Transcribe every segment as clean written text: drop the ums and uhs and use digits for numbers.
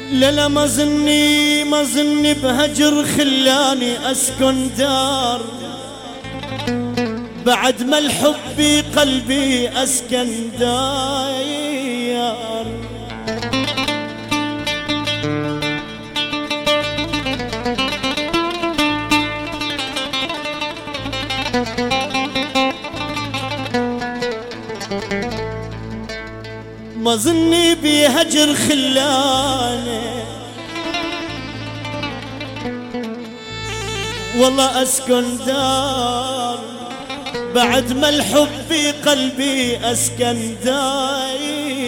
لا ما ظني بهجر خلاني أسكن دار، بعد ما الحب قلبي أسكن دار. ما ظني بهجر خلاني والله أسكن دار، بعد ما الحب قلبي أسكن دار.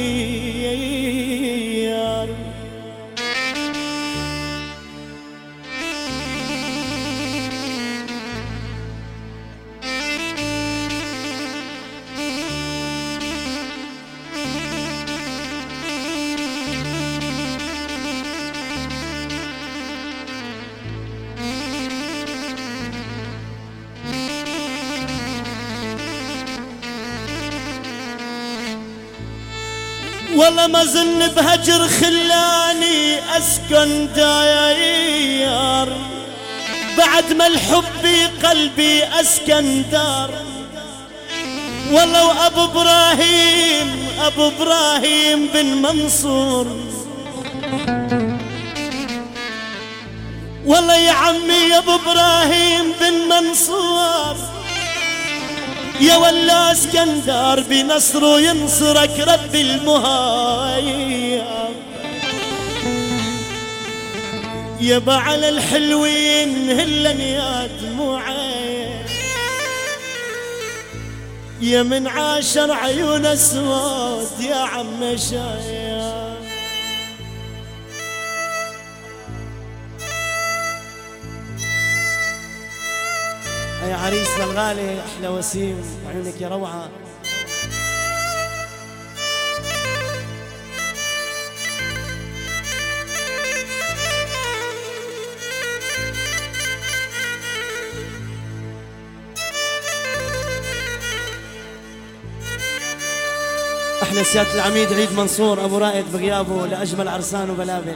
والله ما ظن بهجر خلاني أسكن داير، بعد ما الحب قلبي أسكن دار. والله وأبو إبراهيم بن منصور، والله يا عمي يا أبو إبراهيم بن منصور، يا ولا اسكندر بنصره ينصرك رب المهايب. يبا على الحلوين هلن يا دموعي، يا من عاشر عيون اسود يا عم شايب. يا عريسنا الغالي احلى وسيم، عيونك يا روعه. احلى سياده العميد عيد منصور ابو رائد بغيابه لاجمل عرسان وبلابل.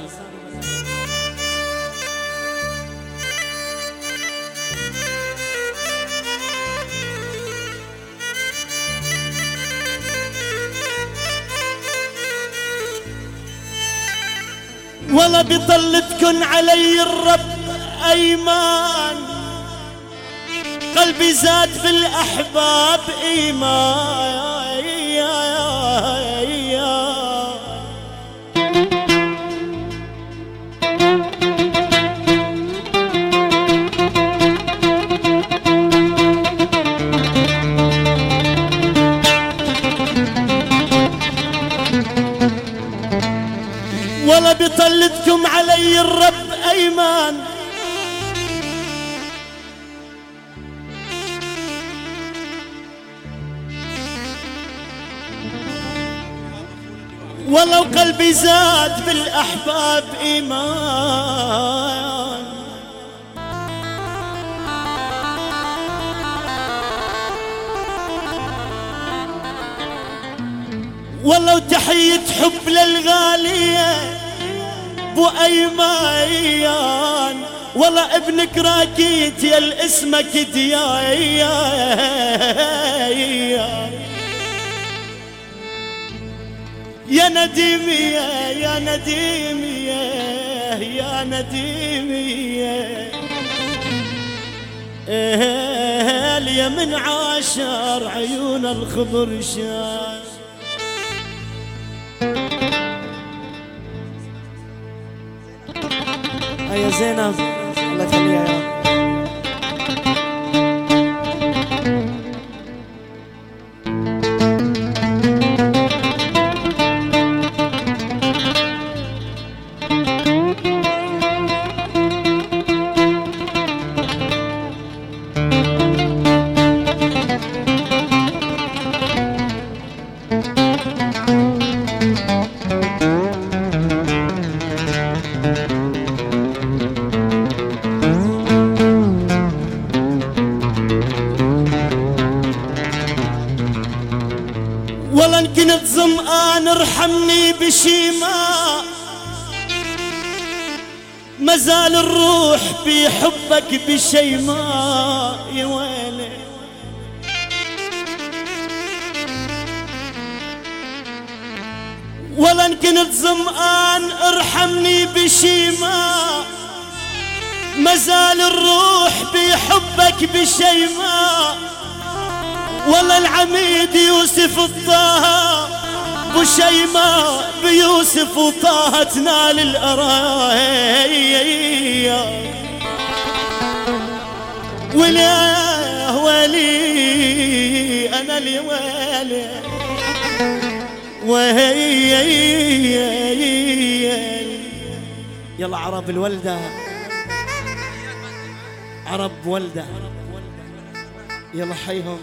والله بطلتكن علي الرب أيمان، قلبي زاد بالأحباب إيمان. والله بطلتكم علي الرب أيمان، والله وقلبي زاد بالأحباب إيمان. والله وتحية حب للغالية بو أيمان، والله ابنك راكيت يا الاسمك ديايا. يا نديمي يا نديمي يا نديمي يا من عاشر عيون الخضر شاش. يا زينب الله يخليها يا رب. والله ان كنت ظمآن ارحمني بشي ماء، والله ابنك راكيت يا الاسمك ديايا. يا نديمي يا نديمي يا نديمي يا من عاشر عيون الخضر شاش. والله ان كنت ظمآن ارحمني بشي ماء، والله ابنك راكيت يا الاسمك ديايا. مازال الروح بحبك بشي ما يوالي. ولا ان كنت ظمآن ارحمني بشي مازال الروح بحبك بشي ولا العميد يوسف الطه بشيما بيوسف وطه تنال الأرايا. ولا ولي أنا اللي والي وهي. يلا عرب الولدة، عرب ولدة، يلا حيهم.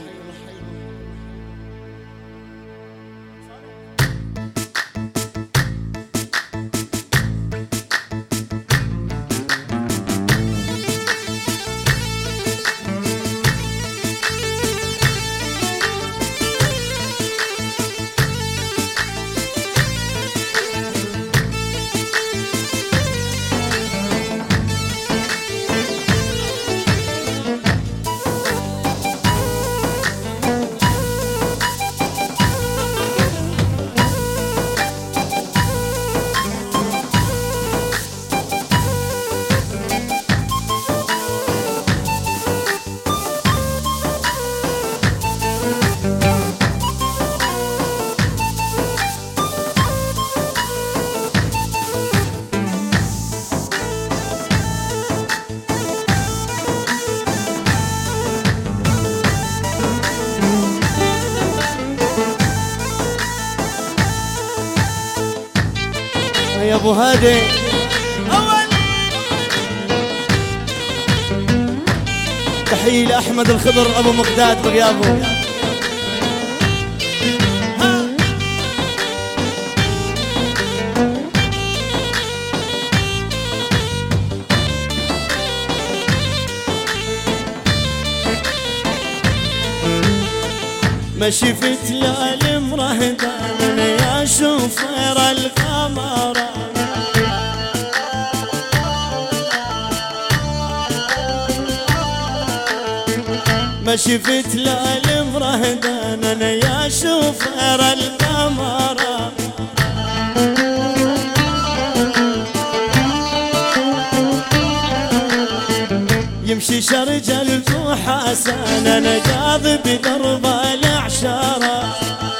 يا ابو هادي اول تحية لاحمد الخضر ابو مقداد بغيابه. ما شفت ليالي مرهدان يا شوفير القمر، ما شفت ليالي مرهدان انا يا شوفير القمر. يمشي شرج الفحسان انا قاضي بدرب العشاره،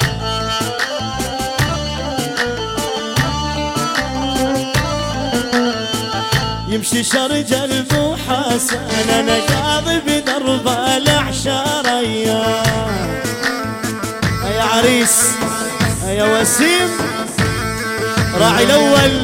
يمشي شرج الفحسان انا قاضي بدرب العشاره. يا عريس يا وسيم راعي الاول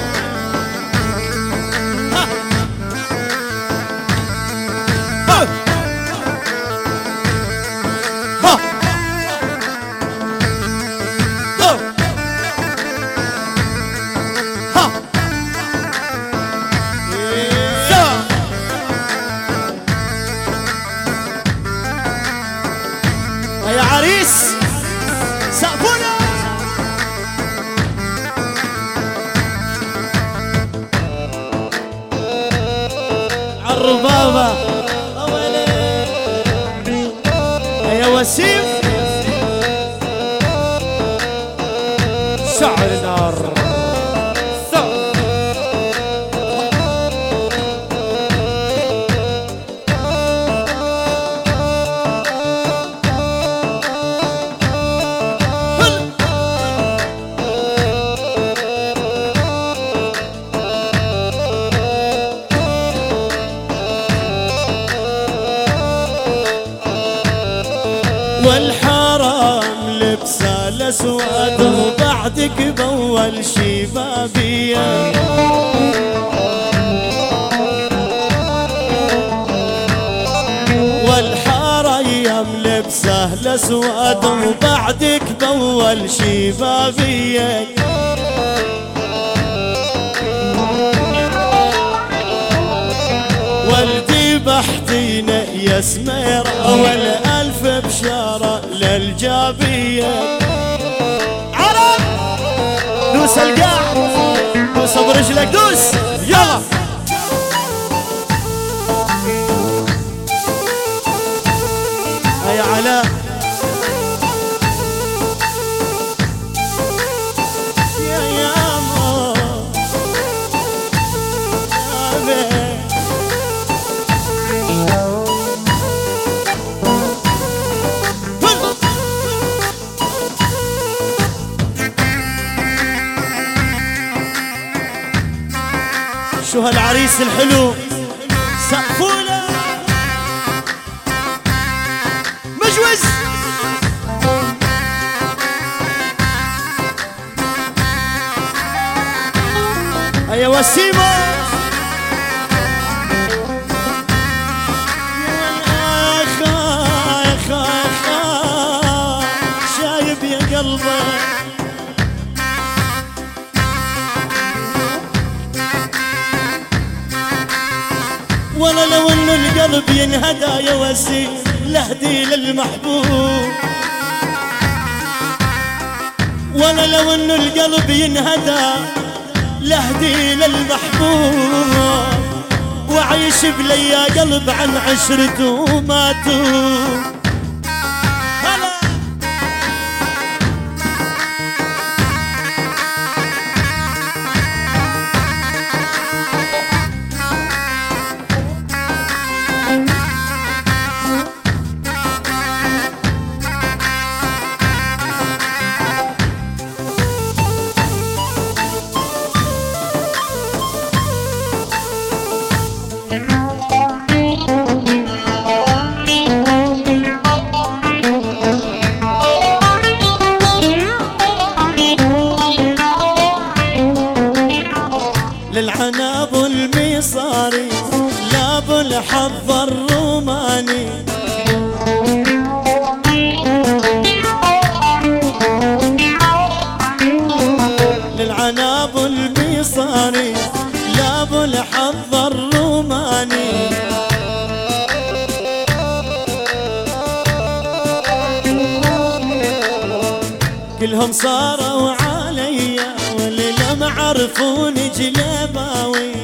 يا عريس سقفونا. عالربابة يا وسيم شعر نار والحرام لبسه الاسود وبعدك بول شبابيه. والحرام لبسه الاسود وبعدك بول شبابيه. والدي بحتينا يا سميرة والألف بشارة للجابية. عرب دوس القاع دوس برجلك دوس يلا شو هالعريس الحلو سقفوله مجوز هيا وسيمة شايب يا قلبي ولا لو ان القلب ينهدى يا وسيم لهدي للمحبوب ولا لو ان القلب ينهدى لهدي للمحبوب وعيش بليا قلب عن عشرته ماتوا للعناب الميصاري لاب الحظ الروماني للعناب الميصاري لاب الحظ الروماني كلهم صاروا عليا واللي لم عرفوني جلباوي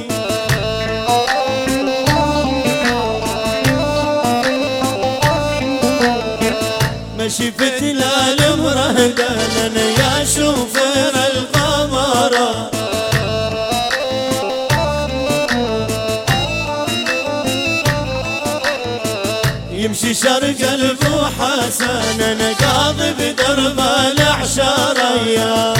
ما شفت لا المرهقة انا يا شوفر القمرة يمشي شرق البو حسن انا قاضي بدرب العشارة يا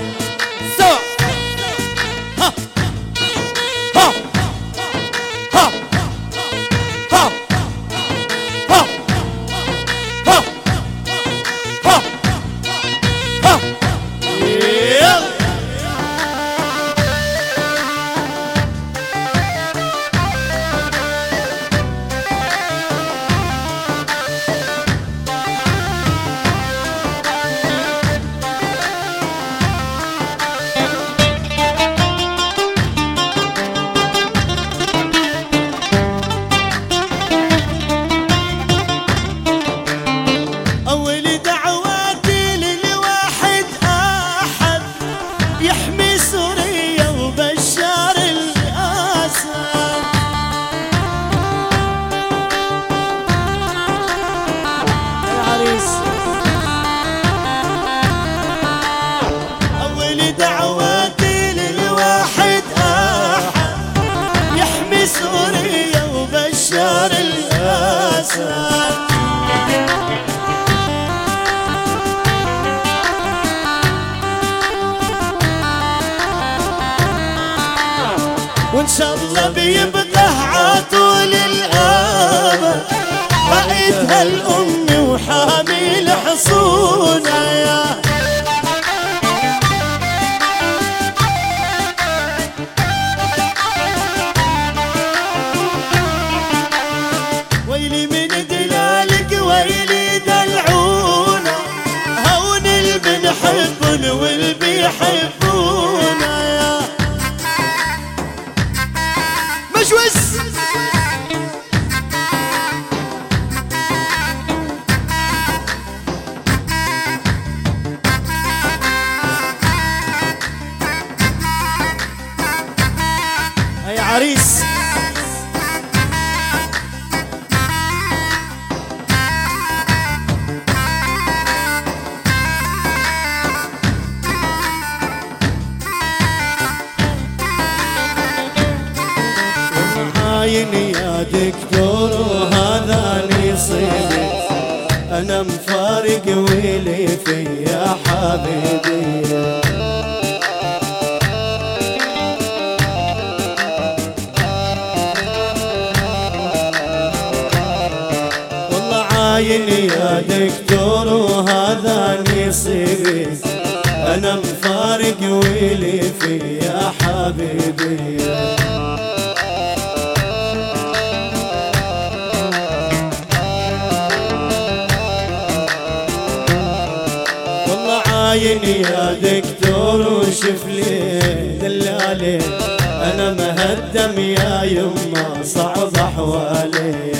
سوريا وبشار الأسد وإن شاء الله بيبقى عطول الأبد رأيتها الأم وحامل حصونها يا ويلي من دلالك ويلي دلعونا هون اللي بنحبن واللي بيحبونا يا مجوز يا عريس عاين يا دكتور وهذا نصيبي انا مفارق ويلي في يا حبيبي عاين يا دكتور وهذا نصيبي، أنا مفارق ويلي في يا حبيبي. والله عاين يا دكتور وشوف لي دلالي، أنا مهدم يا يما صعب أحوالي.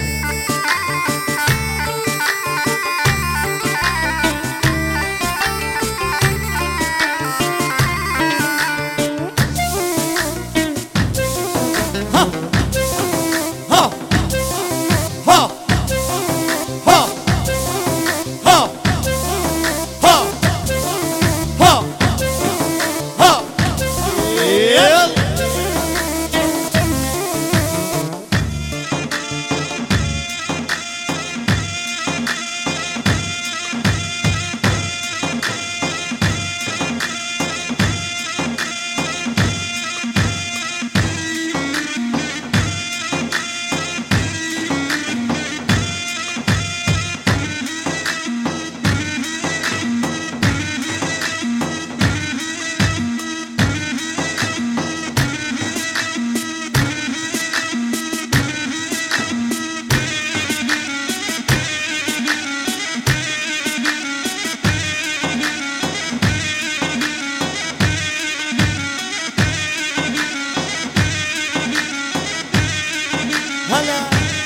هلا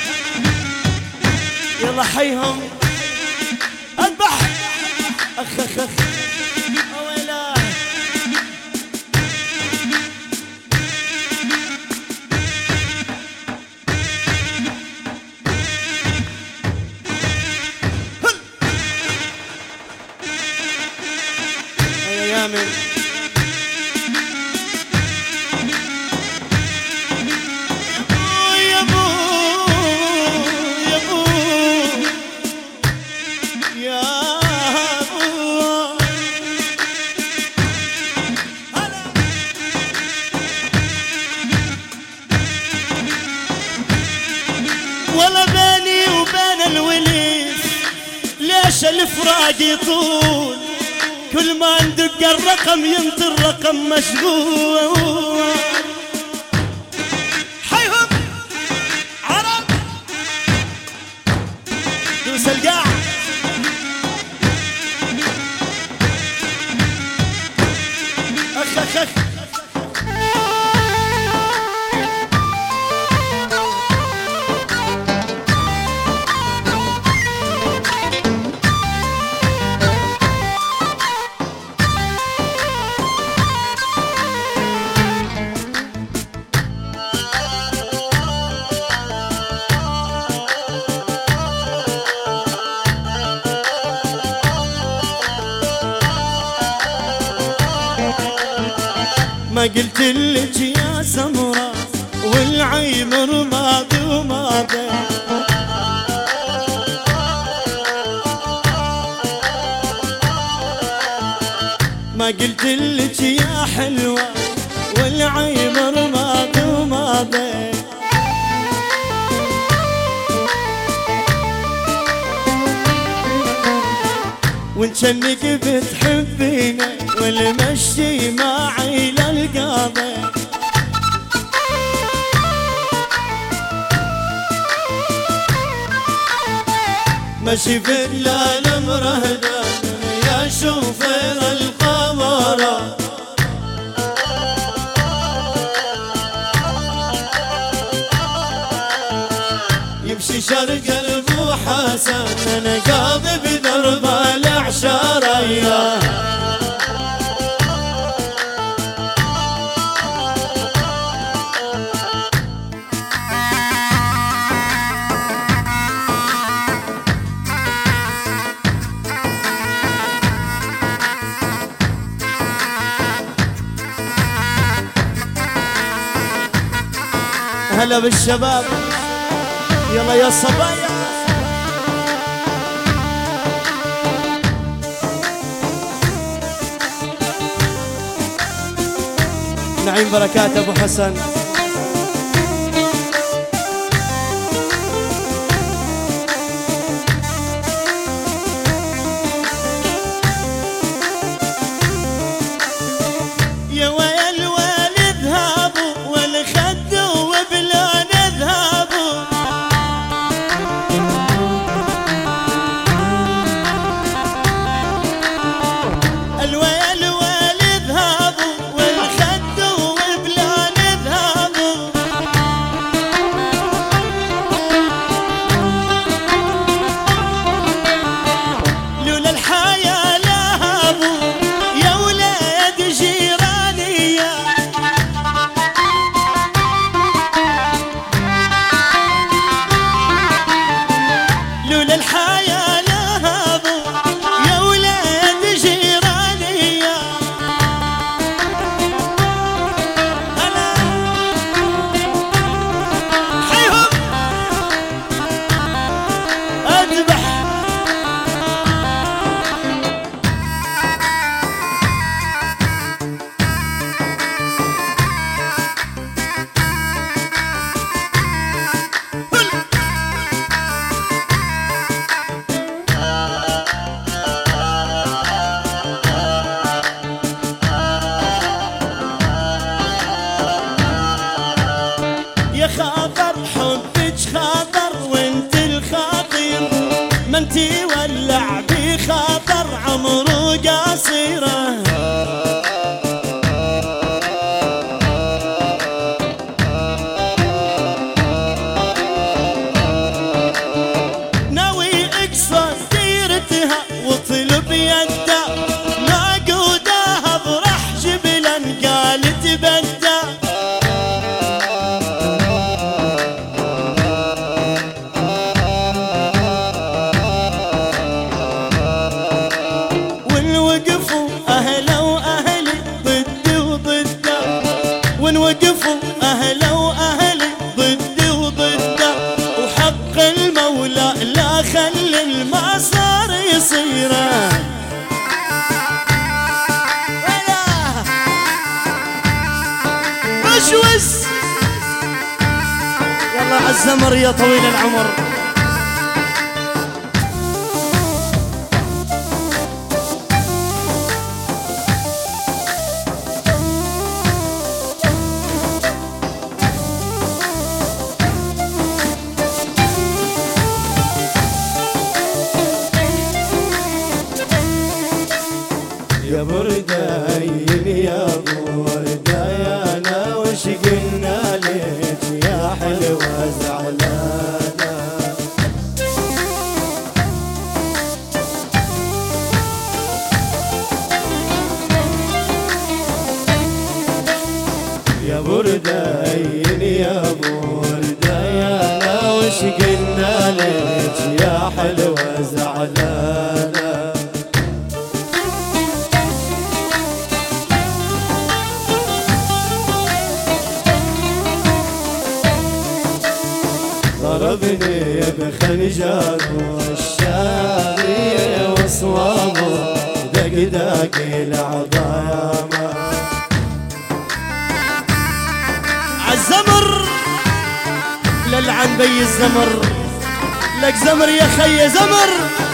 يلا حيهم اذبح اخ اخ اخ ويلا. يا يامن ولا بيني وبين الوليد ليش الفراق يطول، كل ما ندق الرقم ينطي الرقم مشغول. حيهم عرب دوس القاع اخ اخ اخ. ما قلت لك يا سمرة والعين رمادي وماضي، ما قلت لك يا حلوة والعين رمادي وماضي. وان كنك بتحبيني والمشي معي للقاضي، مشي في الليل مرهدة يا شوفير القمرة. يمشي شرق البو حسن انا قاضي بدرب العشارية. هلا بالشباب يلا يا صبايا. نعيم بركات ابو حسن. أهله وأهلي ضدي وضده، وحق المولى لا خلي المسار يصيره. وش يلا عالزمر يا طويل العمر. يا بردين يا بردايانا وش قلنا ليك يا حلوة زعلانة. يا بردين يا بردايانا وش قلنا ليك يا حلوة زعلانة. ضربني بخنجر والشاري وصوابه دق دق العظامة. عالزمر للعن بي الزمر، لك زمر يا خي زمر.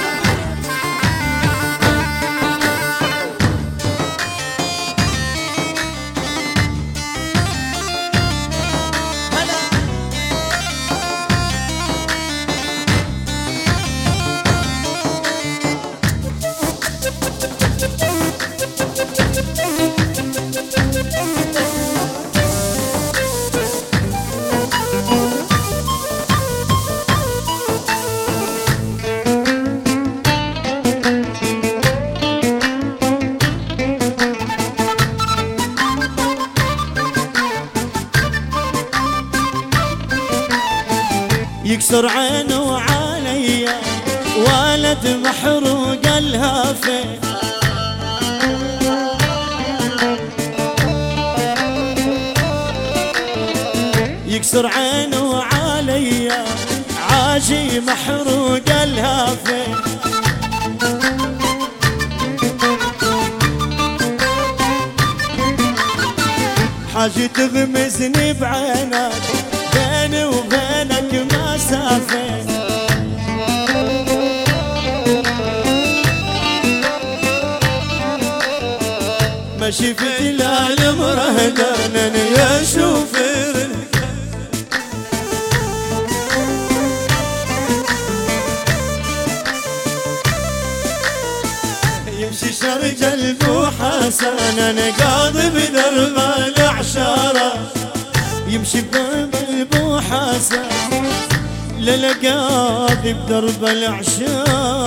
يكسر عينه عليا ولد محروق الهافه، يكسر عينه عليا عاجي محروق الهافه. حاجي تغمزني بعينك بيني وبينك مسافة، ما شفت لا المرهدان يا شوفير. يمشي شرج البوحسن انا قاضي بدرب العشارة، يمشي بدرب البوحسن للقاضي بدرب العشارة.